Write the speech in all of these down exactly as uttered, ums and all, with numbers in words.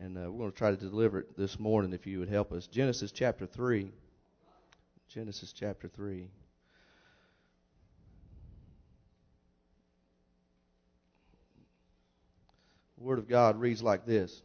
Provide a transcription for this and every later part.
And uh, we're going to try to deliver it this morning if you would help us. Genesis chapter three. Genesis chapter three. The Word of God reads like this.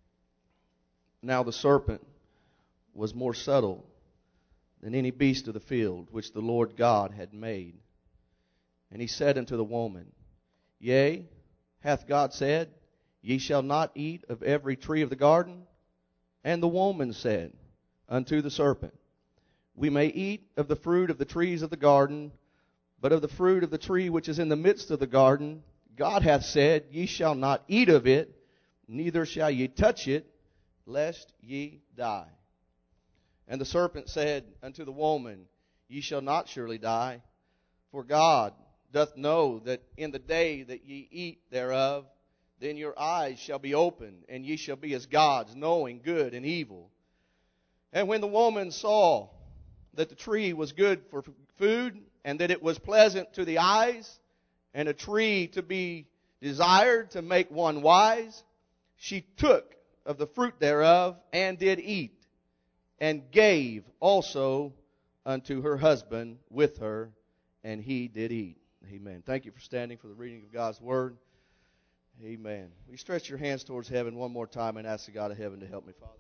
Now the serpent was more subtle than any beast of the field which the Lord God had made. And he said unto the woman, Yea, hath God said, Ye shall not eat of every tree of the garden? And the woman said unto the serpent, We may eat of the fruit of the trees of the garden, but of the fruit of the tree which is in the midst of the garden, God hath said, Ye shall not eat of it, neither shall ye touch it, lest ye die. And the serpent said unto the woman, Ye shall not surely die, for God doth know that in the day that ye eat thereof, then your eyes shall be opened, and ye shall be as gods, knowing good and evil. And when the woman saw that the tree was good for food, and that it was pleasant to the eyes, and a tree to be desired to make one wise, she took of the fruit thereof, and did eat, and gave also unto her husband with her, and he did eat. Amen. Thank you for standing for the reading of God's Word. Amen. Will you stretch your hands towards heaven one more time and ask the God of heaven to help me, Father?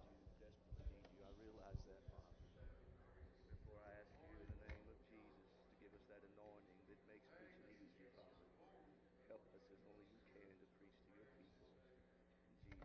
I realize that, Father. Therefore, I ask you in the name of Jesus to give us that anointing that makes preaching easier, Father. Help us as only you can to preach to your people. In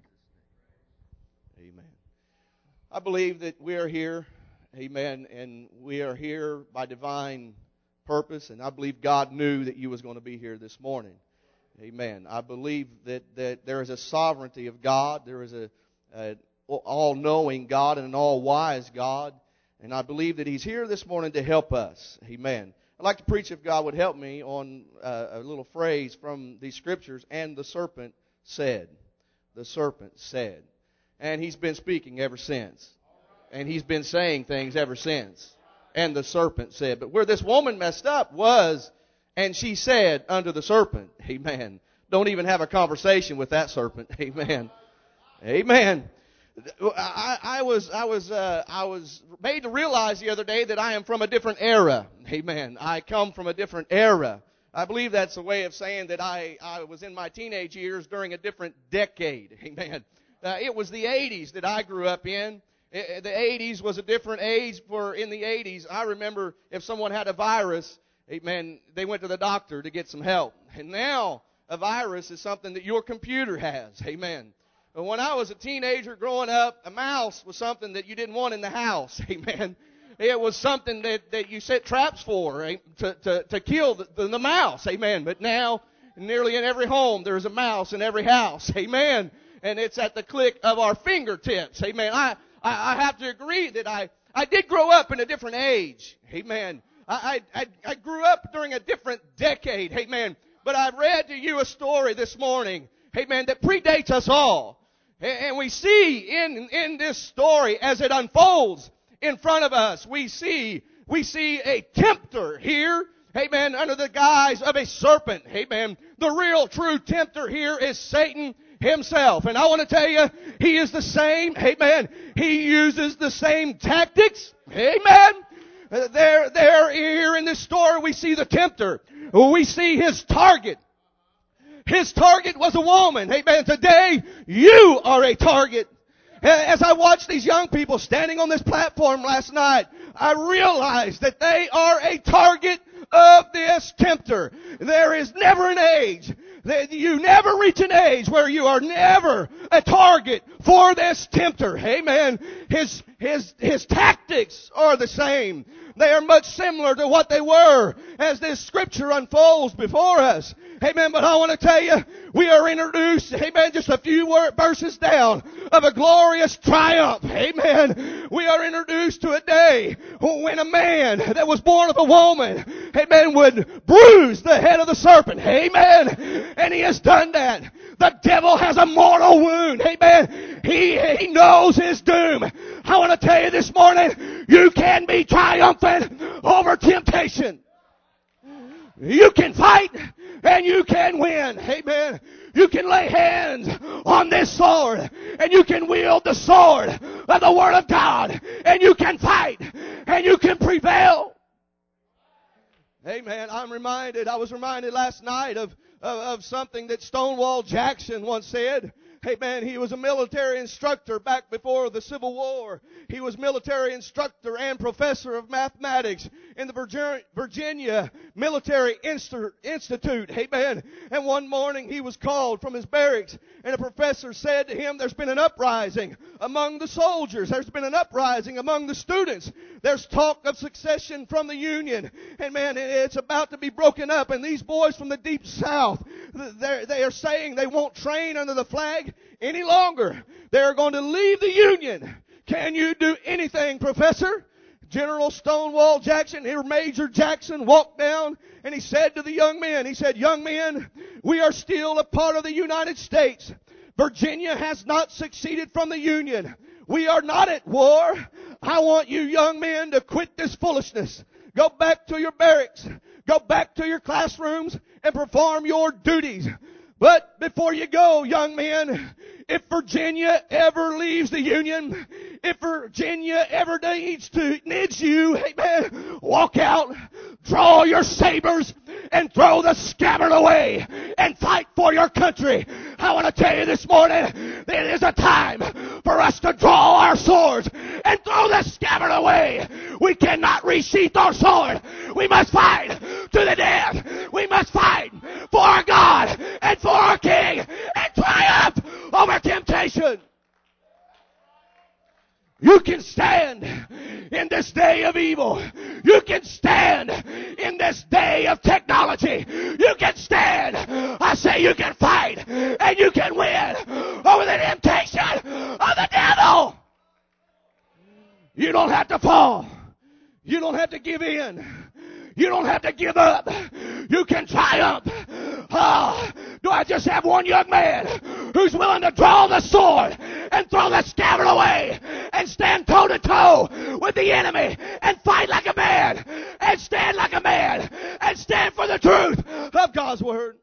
Jesus' name. Amen. I believe that we are here, amen, and we are here by divine purpose, and I believe God knew that you was going to be here this morning. Amen. I believe that, that there is a sovereignty of God. There is a, a all-knowing God and an all-wise God. And I believe that He's here this morning to help us. Amen. I'd like to preach, if God would help me, on uh, a little phrase from these Scriptures. And the serpent said. The serpent said. And He's been speaking ever since. And He's been saying things ever since. And the serpent said. But where this woman messed up was... And she said unto the serpent, Amen. Don't even have a conversation with that serpent. Amen. Amen. I, I was I was uh, I was made to realize the other day that I am from a different era. Amen. I come from a different era. I believe that's a way of saying that I, I was in my teenage years during a different decade. Amen. Uh, it was the eighties that I grew up in. It, the eighties was a different age. For in the eighties, I remember if someone had a virus, amen, they went to the doctor to get some help. And now a virus is something that your computer has. Amen. But when I was a teenager growing up, a mouse was something that you didn't want in the house. Amen. It was something that, that you set traps for, right? to, to, to kill the, the, the mouse. Amen. But now, nearly in every home, there's a mouse in every house. Amen. And it's at the click of our fingertips. Amen. I, I, I have to agree that I, I did grow up in a different age. Amen. I, I, I grew up during a different decade, amen. But I read to you a story this morning, amen, that predates us all. And we see in, in this story as it unfolds in front of us, we see, we see a tempter here, amen, under the guise of a serpent, amen. The real true tempter here is Satan himself. And I want to tell you, he is the same, amen. He uses the same tactics, amen. There, there, here in this story, we see the tempter. We see his target. His target was a woman. Amen. Today, you are a target. As I watched these young people standing on this platform last night, I realized that they are a target of this tempter. There is never an age. You never reach an age where you are never a target for this tempter. Amen. His, his, his tactics are the same. They are much similar to what they were as this scripture unfolds before us. Amen. But I want to tell you, we are introduced, amen, just a few verses down of a glorious triumph. Amen. We are introduced to a day when a man that was born of a woman, amen, would bruise the head of the serpent. Amen. And he has done that. The devil has a mortal wound. Amen. He, he knows his doom. I want to tell you this morning, you can be triumphant over temptation. You can fight and you can win. Amen. You can lay hands on this sword and you can wield the sword of the Word of God, and you can fight, and you can prevail. Amen. I'm reminded, I was reminded last night of, of, of something that Stonewall Jackson once said. Amen. He was a military instructor back before the Civil War. He was military instructor and professor of mathematics in the Virginia Military Institute. Amen. And one morning he was called from his barracks, and a professor said to him, there's been an uprising among the soldiers. There's been an uprising among the students. There's talk of secession from the Union. And man, it's about to be broken up. And these boys from the deep South, they are saying they won't train under the flag any longer. They're going to leave the Union. Can you do anything, Professor? General Stonewall Jackson, here Major Jackson, walked down and he said to the young men, he said, young men, we are still a part of the United States. Virginia has not seceded from the Union. We are not at war. I want you young men to quit this foolishness. Go back to your barracks. Go back to your classrooms and perform your duties. But before you go, young men, if Virginia ever leaves the Union, if Virginia ever needs to, needs you, amen, walk out, draw your sabers, and throw the scabbard away, and fight for your country. I want to tell you this morning, it is a time for us to draw our swords and throw the scabbard away. We cannot resheath our sword. We must fight to the death. We must fight for our God and for our King and triumph over temptation. You can stand in this day of evil. You can stand in this day of technology. You can stand. I say you can fight and you can win over the temptation of the devil. You don't have to fall. You don't have to give in. You don't have to give up. You can triumph. Oh, do I just have one young man who's willing to draw the sword and throw the scabbard away and stand toe to toe with the enemy and fight like a man and stand like a man and stand for the truth of God's word?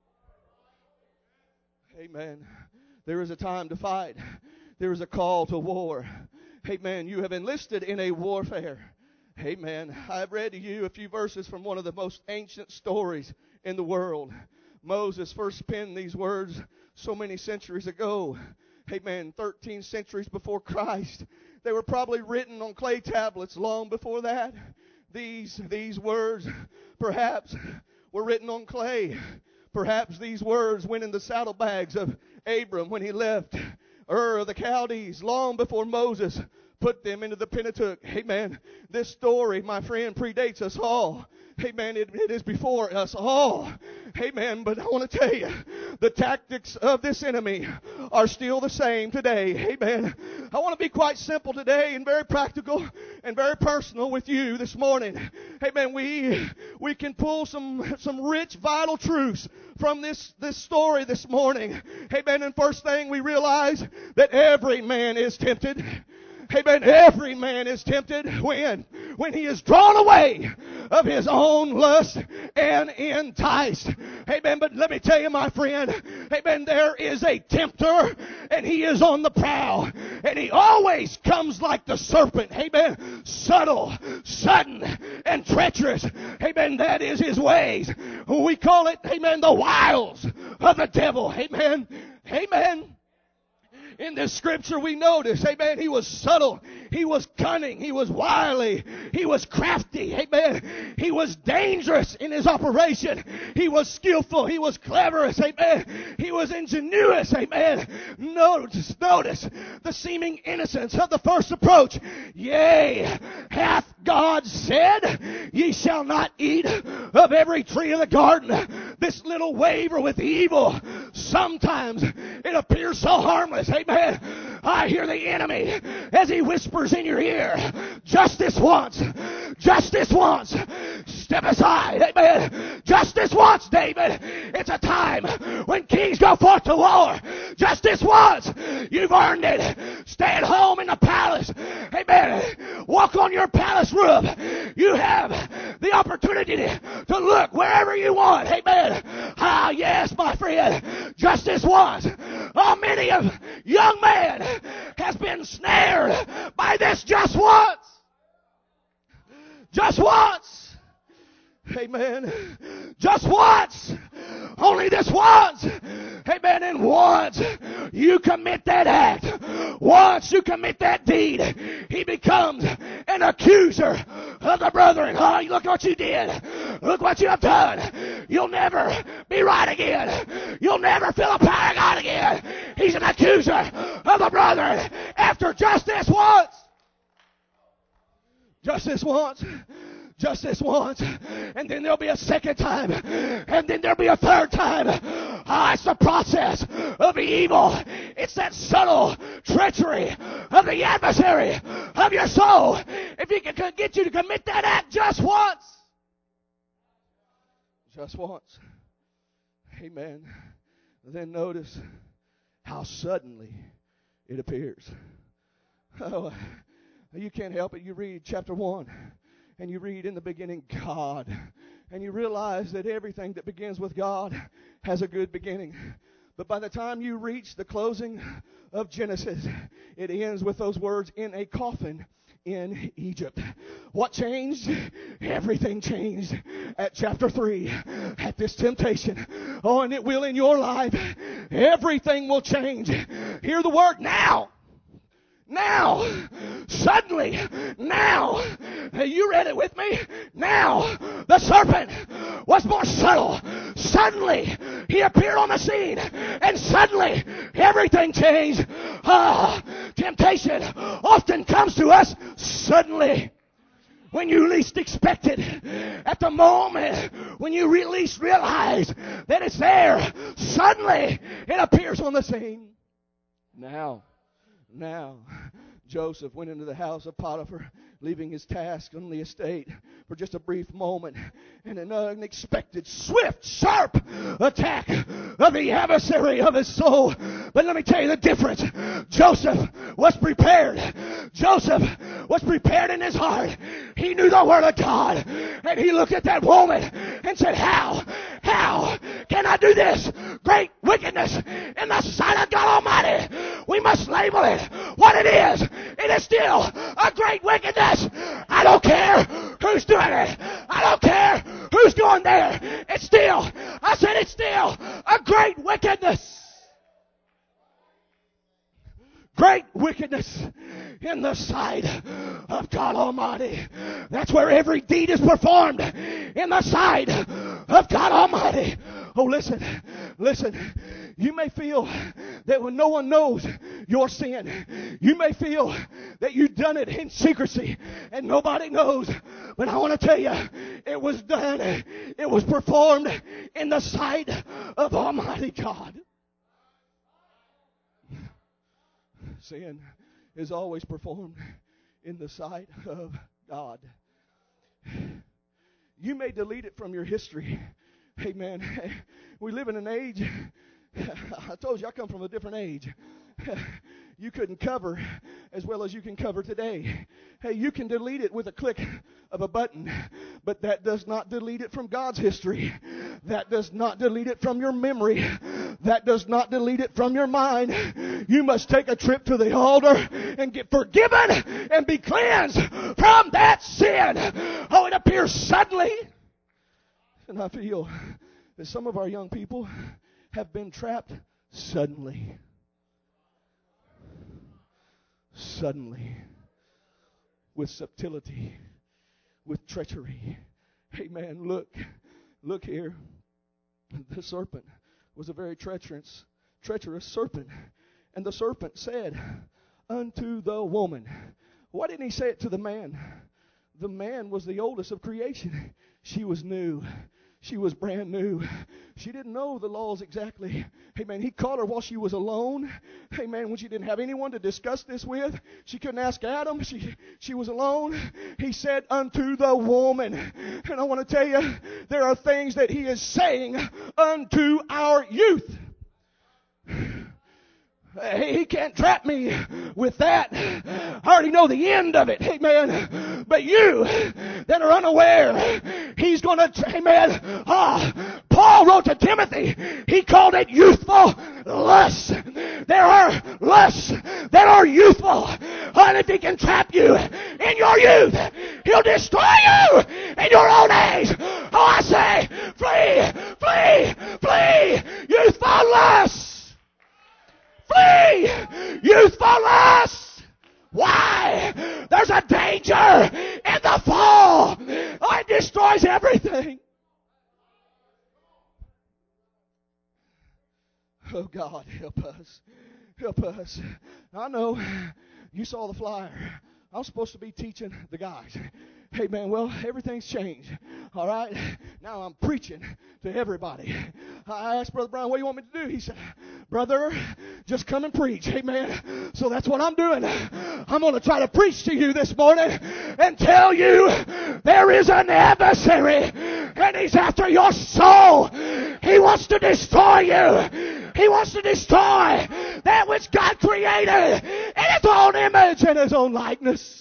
Amen. There is a time to fight. There is a call to war. Amen. You have enlisted in a warfare. Amen. I've read to you a few verses from one of the most ancient stories in the world. Moses first penned these words so many centuries ago. Amen. Thirteen centuries before Christ. They were probably written on clay tablets long before that. These, these words perhaps were written on clay. Perhaps these words went in the saddlebags of Abram when he left Ur of the Chaldees long before Moses put them into the Pentateuch. Amen. This story, my friend, predates us all. Amen. It, it is before us all. Amen. But I want to tell you, the tactics of this enemy are still the same today. Amen. I want to be quite simple today and very practical and very personal with you this morning. Amen. We we can pull some some rich, vital truths from this, this story this morning. Amen. And first thing we realize that every man is tempted. Amen. Every man is tempted when? When he is drawn away of his own lust and enticed. Amen. But let me tell you, my friend, amen, there is a tempter and he is on the prowl. And he always comes like the serpent. Amen. Subtle, sudden, and treacherous. Amen. That is his ways. We call it, amen, the wiles of the devil. Amen. Amen. In this scripture we notice, amen, he was subtle, he was cunning, he was wily, he was crafty, amen. He was dangerous in his operation. He was skillful, he was cleverous, amen. He was ingenious, amen. Notice, notice the seeming innocence of the first approach. Yea, hath God said, ye shall not eat of every tree of the garden. This little waver with evil, sometimes it appears so harmless, amen. I hear the enemy as he whispers in your ear, justice once, justice once, step aside, amen. Justice once, David. It's a time when kings go forth to war. Justice once. You've earned it. Stay at home in the palace, amen. Walk on your palace roof. You have the opportunity to look wherever you want, amen. Ah, yes, my friend. Justice once. Oh, many of young man has been snared by this just once. Just once. Amen. Just once. Only this once. Amen. And once you commit that act, once you commit that deed, he becomes an accuser of the brethren. Oh, look what you did. Look what you have done. You'll never be right again. You'll never feel the power of God again. He's an accuser of the brethren after just this once. Just this once. Just this once, and then there'll be a second time, and then there'll be a third time. Ah, it's the process of the evil. It's that subtle treachery of the adversary of your soul. If he can get you to commit that act just once. Just once. Amen. Then notice how suddenly it appears. Oh, you can't help it. You read chapter one. And you read in the beginning, God. And you realize that everything that begins with God has a good beginning. But by the time you reach the closing of Genesis, it ends with those words, in a coffin in Egypt. What changed? Everything changed at chapter three, at this temptation. Oh, and it will in your life. Everything will change. Hear the word now. Now, suddenly, now, you read it with me? Now, the serpent was more subtle. Suddenly, he appeared on the scene, and suddenly, everything changed. Ah, temptation often comes to us suddenly. When you least expect it, at the moment when you re- least realize that it's there, suddenly it appears on the scene. Now, Now, Joseph went into the house of Potiphar, leaving his task on the estate for just a brief moment, and an unexpected, swift, sharp attack of the adversary of his soul. But let me tell you the difference. Joseph was prepared. Joseph was prepared in his heart. He knew the word of God, and he looked at that woman and said, how, how can I do this great wickedness in the sight of God Almighty? We must label it what it is. It is still a great wickedness. I don't care who's doing it. I don't care who's going there. It's still, I said it's still a great wickedness. Great wickedness in the sight of God Almighty. That's where every deed is performed, in the sight of God Almighty. Oh, listen, listen. You may feel that when no one knows your sin, you may feel that you've done it in secrecy and nobody knows. But I want to tell you, it was done, it was performed in the sight of Almighty God. Sin is always performed in the sight of God. You may delete it from your history. Amen. We live in an age, I told you I come from a different age. You couldn't cover as well as you can cover today. Hey, you can delete it with a click of a button, but that does not delete it from God's history. That does not delete it from your memory. That does not delete it from your mind. You must take a trip to the altar and get forgiven and be cleansed from that sin. Oh, it appears suddenly. And I feel that some of our young people have been trapped suddenly. Suddenly. With subtlety. With treachery. Amen. Look. Look here. The serpent was a very treacherous, treacherous serpent. And the serpent said unto the woman. Why didn't he say it to the man? The man was the oldest of creation. She was new. She was brand new. She didn't know the laws exactly. Amen. He caught her while she was alone. Amen. When she didn't have anyone to discuss this with. She couldn't ask Adam. She, she was alone. He said unto the woman. And I want to tell you, there are things that he is saying unto our youth. He can't trap me with that. I already know the end of it. Amen. But you that are unaware, he's going to, amen. Ah, Paul wrote to Timothy. He called it youthful lusts. There are lusts that are youthful. And if he can trap you in your youth, he'll destroy you in your old age. Oh, I say, flee, flee, flee, youthful lusts. Flee, youthful lusts. Why? There's a danger in the fall. Oh, it destroys everything. Oh, God, help us. Help us. I know you saw the flyer. I'm supposed to be teaching the guys. Hey, man, well, everything's changed. All right? Now I'm preaching to everybody. I asked Brother Brian, what do you want me to do? He said, brother, just come and preach. Amen. So that's what I'm doing. I'm going to try to preach to you this morning and tell you there is an adversary and he's after your soul. He wants to destroy you. He wants to destroy that which God created in his own image and his own likeness.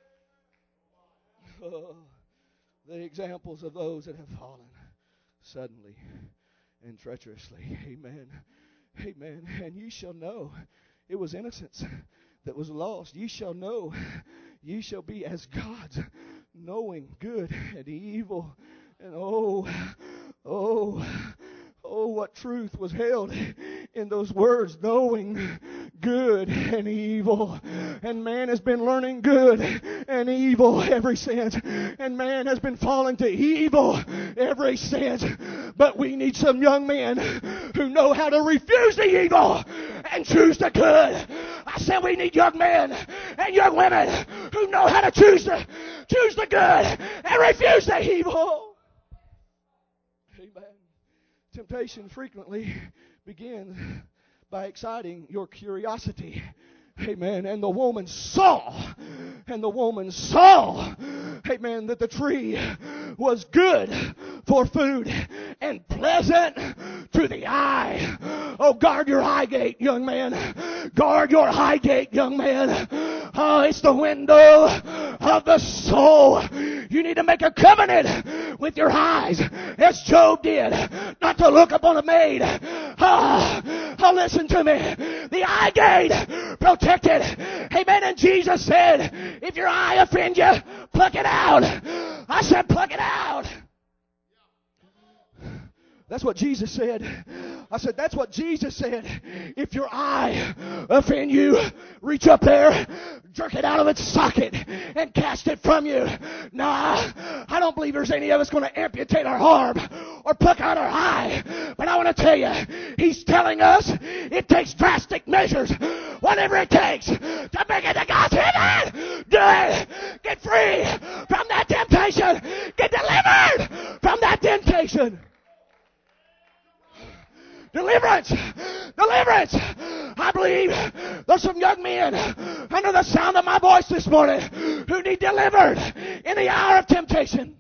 Oh, the examples of those that have fallen suddenly and treacherously. Amen. Amen. And ye shall know it was innocence that was lost. Ye shall know ye shall be as gods, knowing good and evil. And oh, oh, oh, what truth was held in those words, knowing good and evil. And man has been learning good and evil ever since. And man has been falling to evil ever since. But we need some young men who know how to refuse the evil and choose the good. I said we need young men and young women who know how to choose the, choose the good and refuse the evil. Amen. Temptation frequently begins by exciting your curiosity. Amen. And the woman saw, and the woman saw, amen, that the tree was good for food and pleasant to the eye. Oh, guard your eye gate, young man. Guard your eye gate, young man. Oh, it's the window of the soul. You need to make a covenant with your eyes, as Job did, not to look upon a maid. Oh, oh, listen to me. The eye gate protected. Amen. And Jesus said, if your eye offends you, pluck it out. I said, pluck it out. That's what Jesus said. I said, that's what Jesus said. If your eye offend you, reach up there, jerk it out of its socket, and cast it from you. Nah, I don't believe there's any of us going to amputate our arm or pluck out our eye. But I want to tell you, he's telling us it takes drastic measures, whatever it takes, to make it to God's heaven. Do it. Get free from that temptation. Get delivered from that temptation. Deliverance! Deliverance! I believe there's some young men under the sound of my voice this morning who need delivered in the hour of temptation.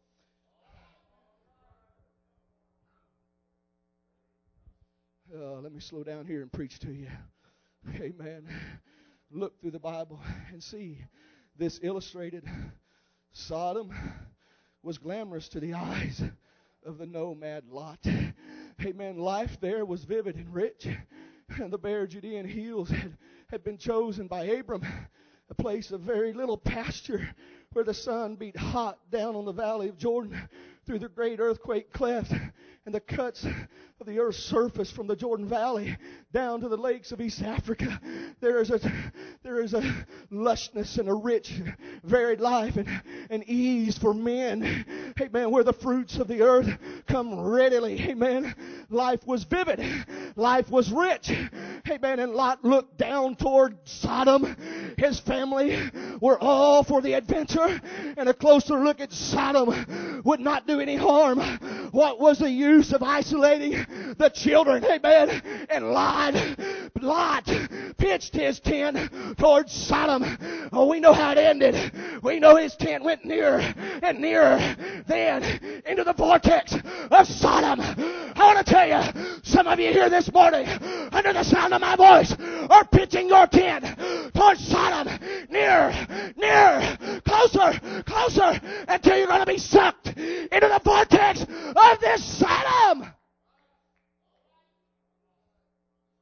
Uh, let me slow down here and preach to you. Amen. Look through the Bible and see this illustrated. Sodom was glamorous to the eyes of the nomad Lot. Amen. Life there was vivid and rich. And the bare Judean hills had, had been chosen by Abram, a place of very little pasture where the sun beat hot down on the valley of Jordan through the great earthquake cleft and the cuts of the earth's surface from the Jordan Valley down to the lakes of East Africa. There is a there is a lushness and a rich, varied life and, and ease for men. Amen. Where the fruits of the earth come readily. Amen. Life was vivid. Life was rich. Amen. And Lot looked down toward Sodom. His family were all for the adventure. And a closer look at Sodom would not do any harm. What was the use of isolating the children? Amen. And Lot, Lot pitched his tent towards Sodom. Oh, we know how it ended. We know his tent went nearer and nearer then into the vortex of Sodom. I want to tell you, some of you here this morning, under the sound of my voice, are pitching your tent towards Sodom. Nearer, nearer, closer, closer, until you're going to be sucked into the vortex of this Sodom.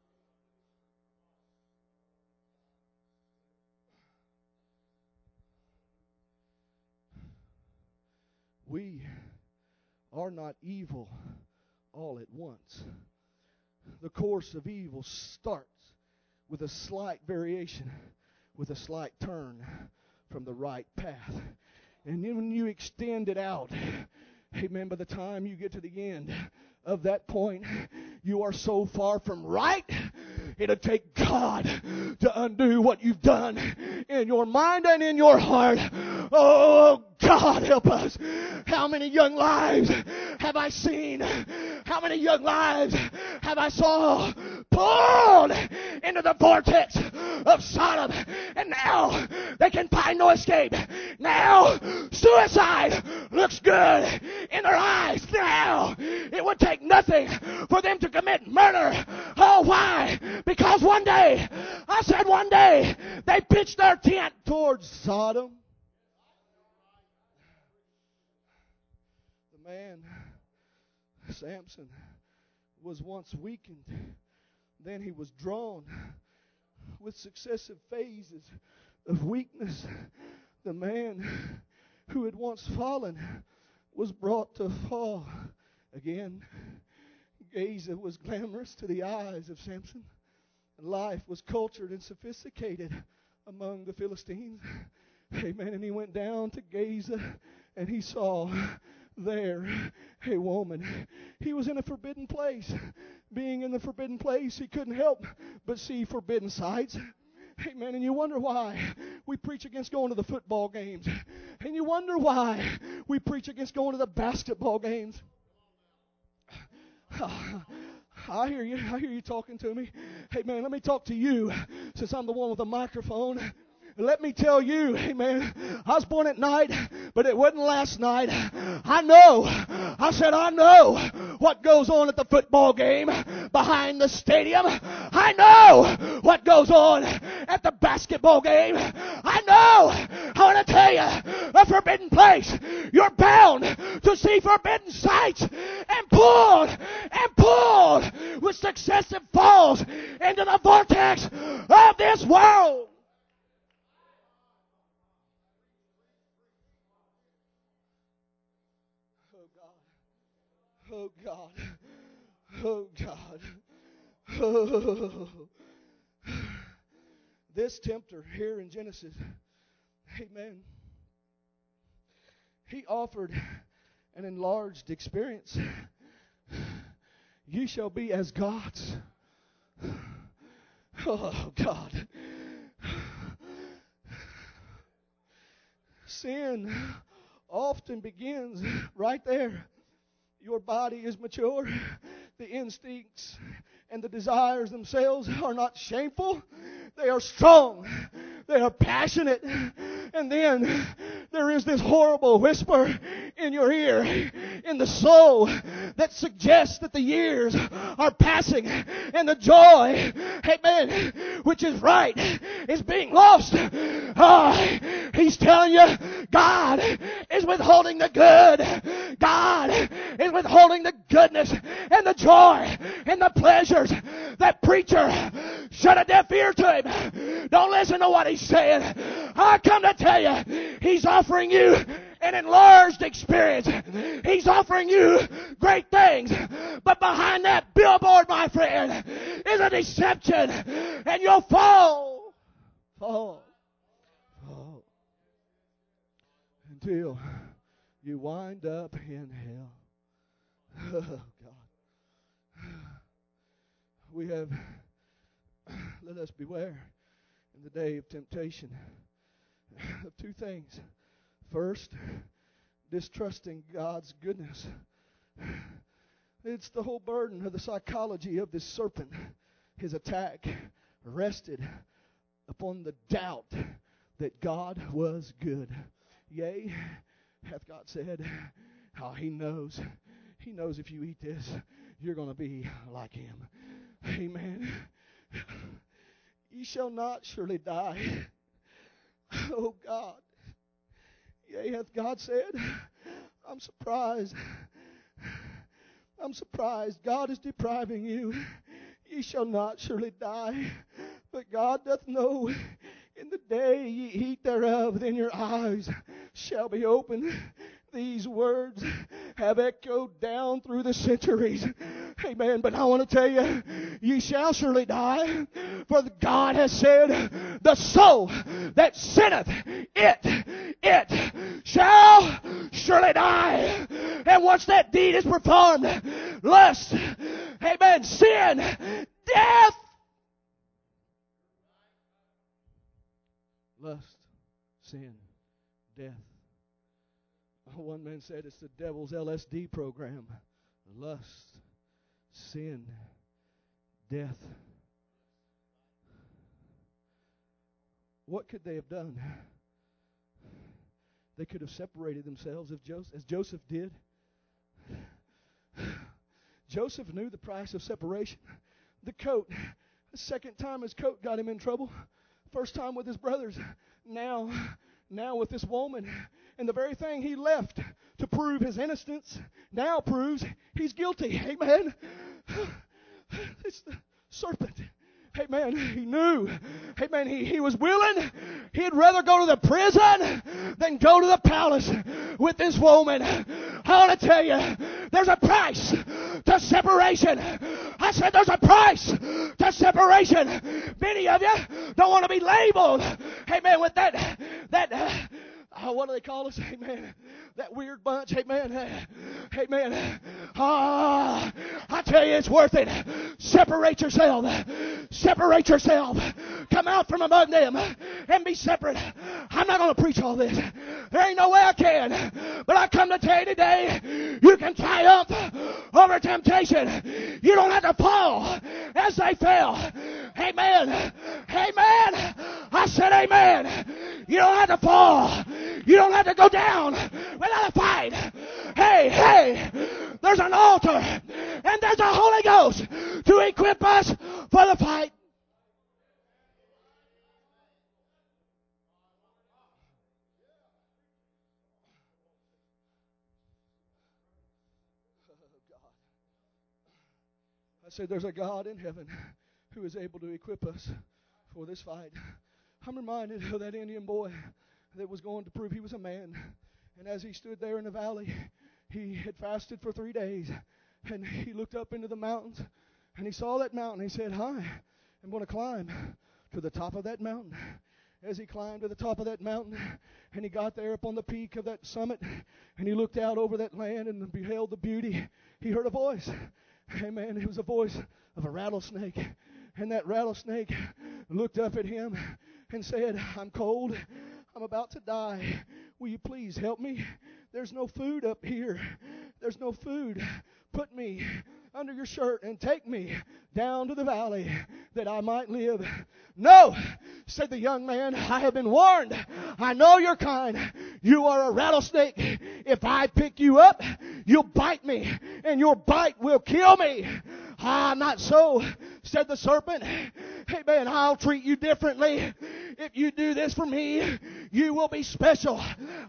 we are not evil all at once. The course of evil starts with a slight variation, with a slight turn from the right path. And then when you extend it out, amen, by the time you get to the end of that point, you are so far from right, it'll take God to undo what you've done in your mind and in your heart. Oh, God, help us. How many young lives have I seen? How many young lives have I saw pulled into the vortex of Sodom? And now they can find no escape. Now suicide looks good in their eyes. Now it would take nothing for them to commit murder. Oh, why? Because one day, I said one day, they pitched their tent towards Sodom. The man, Samson, was once weakened. Then he was drawn with successive phases of weakness. The man who had once fallen was brought to fall again. Gaza was glamorous to the eyes of Samson. Life was cultured and sophisticated among the Philistines. Amen. And he went down to Gaza and he saw there a woman. He was in a forbidden place. Being in the forbidden place, he couldn't help but see forbidden sights. Amen. And you wonder why we preach against going to the football games. And you wonder why we preach against going to the basketball games. I hear you. I hear you talking to me. Hey, man, let me talk to you since I'm the one with the microphone. Let me tell you, amen, I was born at night, but it wasn't last night. I know, I said I know what goes on at the football game behind the stadium. I know what goes on at the basketball game. I know, I want to tell you, a forbidden place. You're bound to see forbidden sights and pulled and pulled with successive falls into the vortex of this world. Oh God, oh God, oh. This tempter here in Genesis, amen, he offered an enlarged experience. You shall be as gods. Oh God. Sin often begins right there. Your body is mature. The instincts and the desires themselves are not shameful. They are strong. They are passionate. And then there is this horrible whisper in your ear, in the soul, that suggests that the years are passing and the joy, amen, which is right, is being lost. Oh, he's telling you, God is withholding the good. God is withholding the goodness and the joy and the pleasures. That preacher, shut a deaf ear to him. Don't listen to what he's saying. I come to tell you, he's offering you an enlarged experience. He's offering you great things. But behind that billboard, my friend, is a deception. And you'll fall. Fall. Fall. Until you wind up in hell. Oh, God. We have, let us beware in the day of temptation of two things. First, distrusting God's goodness. It's the whole burden of the psychology of this serpent. His attack rested upon the doubt that God was good. Yea, hath God said, how he knows. He knows if you eat this, you're going to be like him. Amen. Ye shall not surely die. Oh God. Yea, hath God said. I'm surprised. I'm surprised. God is depriving you. Ye shall not surely die. But God doth know, in the day ye eat thereof, then your eyes shall be opened, These words have echoed down through the centuries. Amen. But I want to tell you, ye shall surely die. For God has said, the soul that sinneth, it, it shall surely die. And once that deed is performed, lust, amen, sin, death. Lust, sin, death. One man said it's the devil's L S D program. Lust, sin, death. What could they have done? They could have separated themselves as Joseph, as Joseph did. Joseph knew the price of separation. The coat. The second time his coat got him in trouble. First time with his brothers. Now, now with this woman. And the very thing he left to prove his innocence now proves he's guilty. Amen. It's the serpent. Amen. He knew. Amen. He, he was willing. He'd rather go to the prison than go to the palace with this woman. I want to tell you, there's a price to separation. I said there's a price to separation. Many of you don't want to be labeled. Amen. With that, that, uh, oh, what do they call us? Amen. That weird bunch. Amen. Amen. Ah, I tell you, it's worth it. Separate yourself. Separate yourself. Come out from among them and be separate. I'm not going to preach all this. There ain't no way I can. But I come to tell you today, you can triumph over temptation. You don't have to fall as they fell. Amen. Amen. I said amen. You don't have to fall. You don't have to go down without a fight. Hey, hey, there's an altar and there's a Holy Ghost to equip us for the fight. I said there's a God in heaven who is able to equip us for this fight. I'm reminded of that Indian boy that was going to prove he was a man. And as he stood there in the valley, he had fasted for three days. And he looked up into the mountains, and he saw that mountain. He said, hi, I'm going to climb to the top of that mountain. As he climbed to the top of that mountain, and he got there up on the peak of that summit, and he looked out over that land and beheld the beauty, he heard a voice. Amen. It was a voice of a rattlesnake. And that rattlesnake looked up at him and said, I'm cold. I'm about to die. Will you please help me? There's no food up here. There's no food. Put me under your shirt and take me down to the valley that I might live. No, said the young man, I have been warned. I know you're kind. You are a rattlesnake. If I pick you up, you'll bite me, and your bite will kill me. Ah, not so, said the serpent. Hey, man, I'll treat you differently. If you do this for me, you will be special.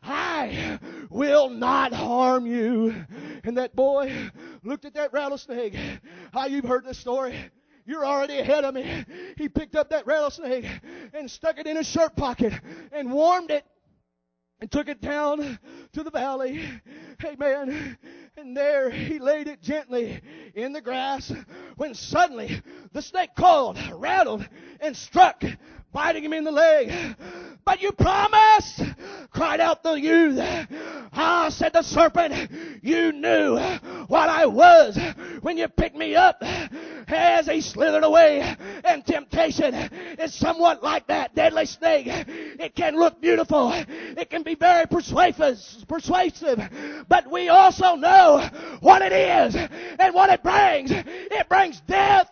I will not harm you. And that boy looked at that rattlesnake. Ah, you've heard this story. You're already ahead of me. He picked up that rattlesnake and stuck it in his shirt pocket and warmed it and took it down to the valley. Amen. And there he laid it gently in the grass when suddenly the snake coiled, rattled, and struck, biting him in the leg. But you promised, cried out the youth. Ah, said the serpent, you knew what I was when you picked me up. As he slithered away, and temptation is somewhat like that deadly snake. It can look beautiful. It can be very persuasive, persuasive, but we also know what it is and what it brings. It brings death.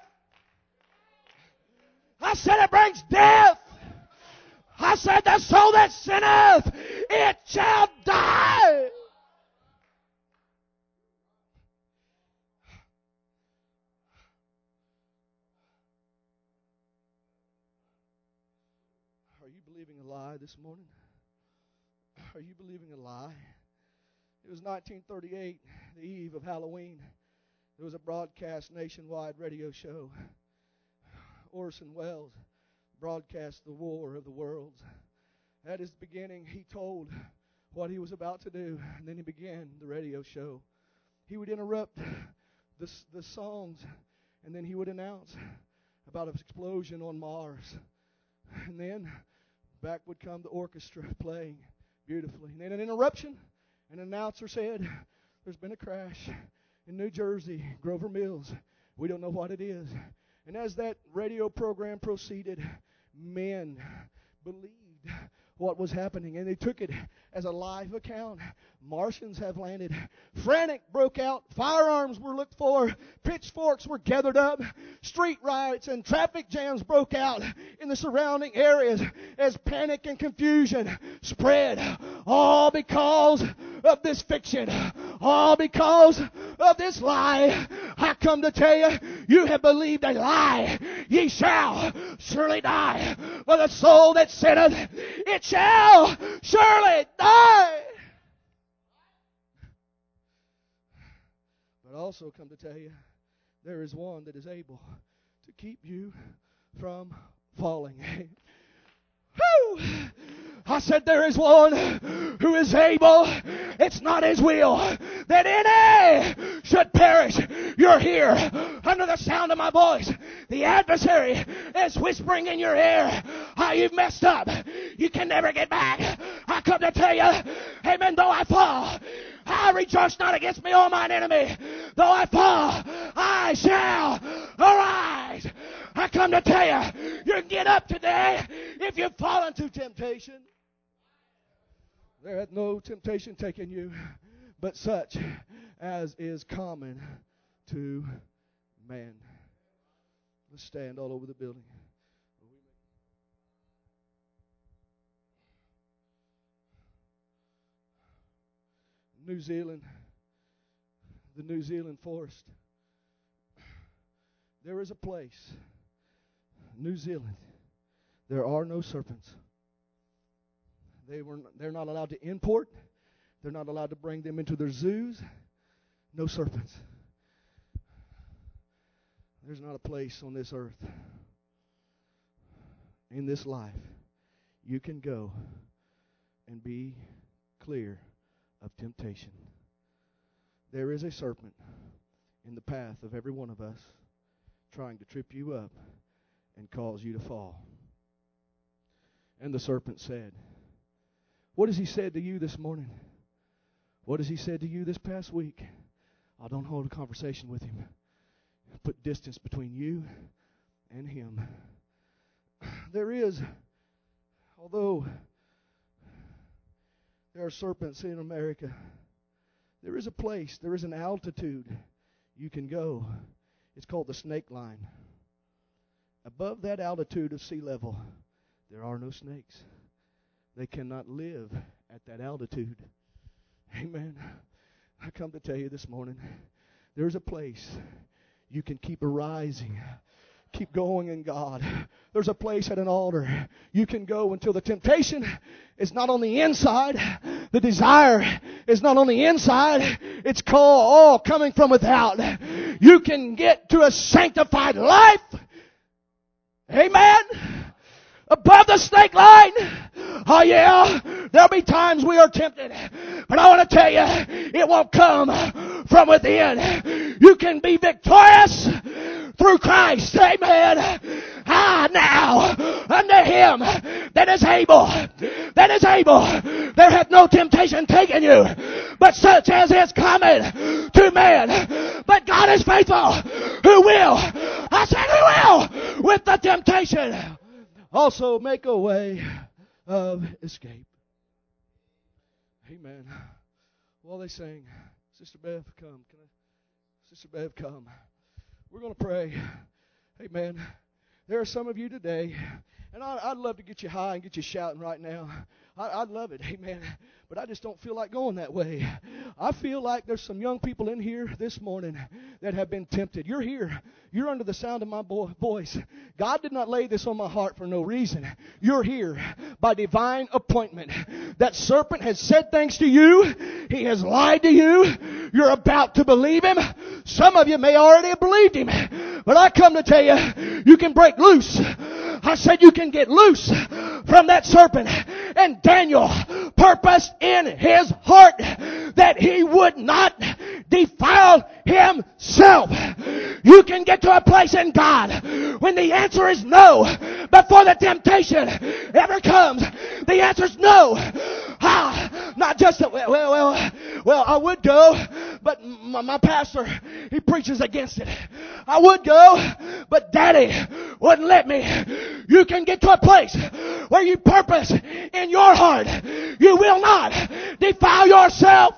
I said it brings death. I said the soul that sinneth, it shall die. Are you believing a lie this morning? Are you believing a lie? It was nineteen thirty-eight, the eve of Halloween. There was a broadcast nationwide radio show. Orson Welles broadcast The War of the Worlds. At his beginning, he told what he was about to do. And then he began the radio show. He would interrupt the, the songs, and then he would announce about an explosion on Mars. And then back would come the orchestra playing beautifully. And then an interruption, an announcer said, there's been a crash in New Jersey, Grover Mills. We don't know what it is. And as that radio program proceeded, men believed what was happening, and they took it as a live account. Martians have landed. Frantic broke out. Firearms were looked for. Pitchforks were gathered up. Street riots and traffic jams broke out in the surrounding areas as panic and confusion spread. All because of this fiction. All because of this lie. I come to tell you, you have believed a lie. Ye shall surely die. For the soul that sinneth, it shall surely die. But also come to tell you, there is one that is able to keep you from falling. Woo! I said there is one who is able. It's not his will that any should perish. You're here under the sound of my voice. The adversary is whispering in your ear how you've messed up. You can never get back. I come to tell you, amen, though I fall, I rejoice not against me, O mine enemy. Though I fall, I shall arise. I come to tell you, you can get up today if you've fallen to temptation. There hath no temptation taken you, but such as is common to man. Let's stand all over the building. New Zealand, the New Zealand forest. There is a place, New Zealand, there are no serpents. They were, they're not allowed to import. They're not allowed to bring them into their zoos. No serpents. There's not a place on this earth, in this life, you can go and be clear of temptation. There is a serpent in the path of every one of us trying to trip you up and cause you to fall. And the serpent said, what has he said to you this morning? What has he said to you this past week? I don't hold a conversation with him. Put distance between you and him. There is, although there are serpents in America, there is a place, there is an altitude you can go. It's called the snake line. Above that altitude of sea level, there are no snakes. They cannot live at that altitude. Amen. I come to tell you this morning, there's a place you can keep arising. Keep going in God. There's a place at an altar you can go until the temptation is not on the inside. The desire is not on the inside. It's called all coming from without. You can get to a sanctified life. Amen. Above the snake line. Oh yeah, there'll be times we are tempted. But I want to tell you, it won't come from within. You can be victorious through Christ. Amen. Ah, now, unto him that is able, that is able. There hath no temptation taken you, but such as is common to man. But God is faithful, who will, I said who will, with the temptation, also make a way of escape. Amen. While they sing, Sister Bev, come. Can I? Sister Bev, come. We're going to pray. Amen. There are some of you today, and I, I'd love to get you high and get you shouting right now. I, I'd love it. Amen. But I just don't feel like going that way. I feel like there's some young people in here this morning that have been tempted. You're here. You're under the sound of my voice. God did not lay this on my heart for no reason. You're here by divine appointment. That serpent has said things to you. He has lied to you. You're about to believe him. Some of you may already have believed him. But I come to tell you, you can break loose. I said you can get loose from that serpent. And Daniel purposed in his heart that he would not defile himself. You can get to a place in God when the answer is no. Before the temptation ever comes, the answer is no. Ah, not just that, well, well, well, I would go, but my, my pastor, he preaches against it. I would go, but Daddy wouldn't let me. You can get to a place where you purpose in your heart, you will not defile yourself.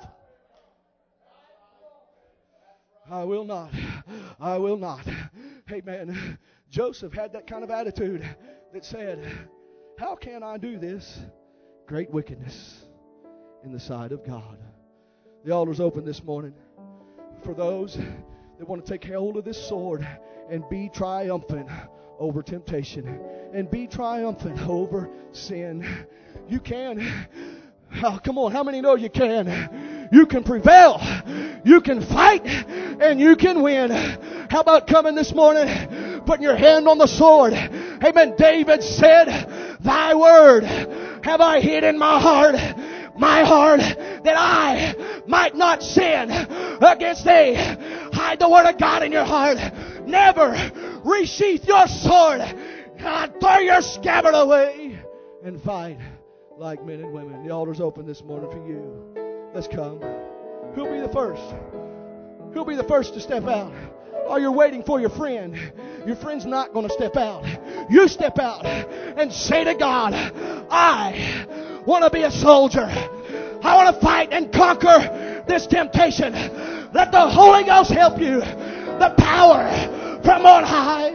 I will not. I will not. Amen. Joseph had that kind of attitude that said, how can I do this great wickedness in the sight of God? The altar's open this morning for those that want to take hold of this sword and be triumphant over temptation and be triumphant over sin. You can. Oh, come on, how many know you can? You can prevail. You can fight and you can win. How about coming this morning, putting your hand on the sword? Amen. David said, thy word have I hid in my heart, my heart, that I might not sin against thee. Hide the word of God in your heart. Never resheath your sword. God, throw your scabbard away and fight like men and women. The altar's open this morning for you. Let's come. Who'll be the first? Who'll be the first to step out? Or you're waiting for your friend. Your friend's not going to step out. You step out and say to God, I want to be a soldier. I want to fight and conquer this temptation. Let the Holy Ghost help you. The power from on high.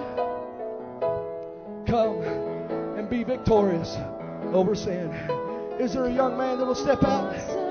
Come and be victorious over sin. Is there a young man that will step out?